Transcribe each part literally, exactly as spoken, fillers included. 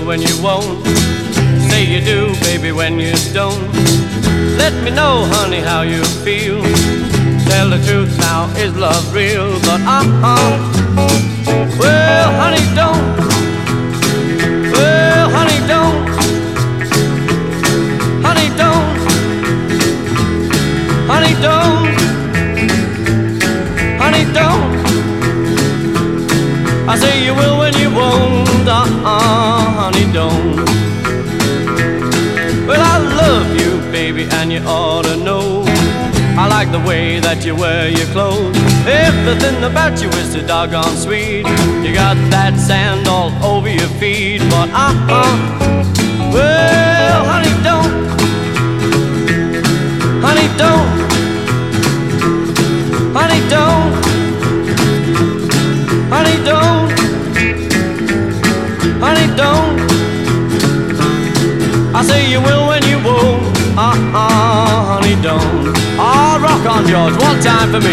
when you won't. Say you do, baby, when you don't. Let me know, honey, how you feel. Tell the truth now, is love real? But uh-uh, well, honey, don't. Well, honey, don't. Honey, don't. Honey, don't. Honey, don't. I say you will when you won't. Uh-uh, honey, don't. Well, I love you, baby, and you ought to know. I like the way that you wear your clothes. Everything about you is so doggone sweet. You got that sand all over your feet. But uh-uh, well, honey, don't. Honey, don't. Honey, don't. Honey, don't. Honey, don't. I say you will when you won't. Uh-uh, honey, don't. Oh, rock on, George, one time for me.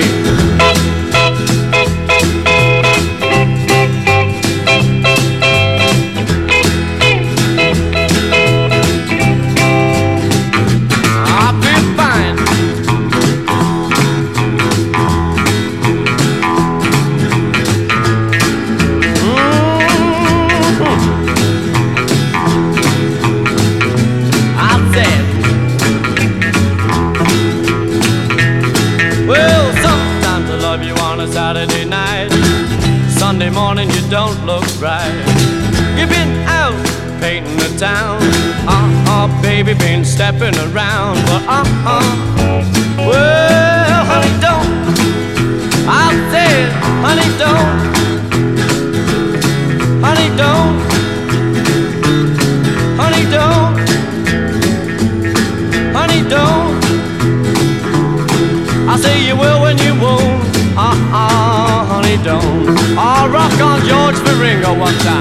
Saturday night, Sunday morning you don't look right. You've been out painting the town. Uh-uh, baby, been stepping around. But uh-uh, well, honey, don't. I said, honey, don't. Honey, don't. Honey, don't. Honey, don't. I say you will when you won't. Uh-uh, honey, don't. I'll rock on George for Ringo one time.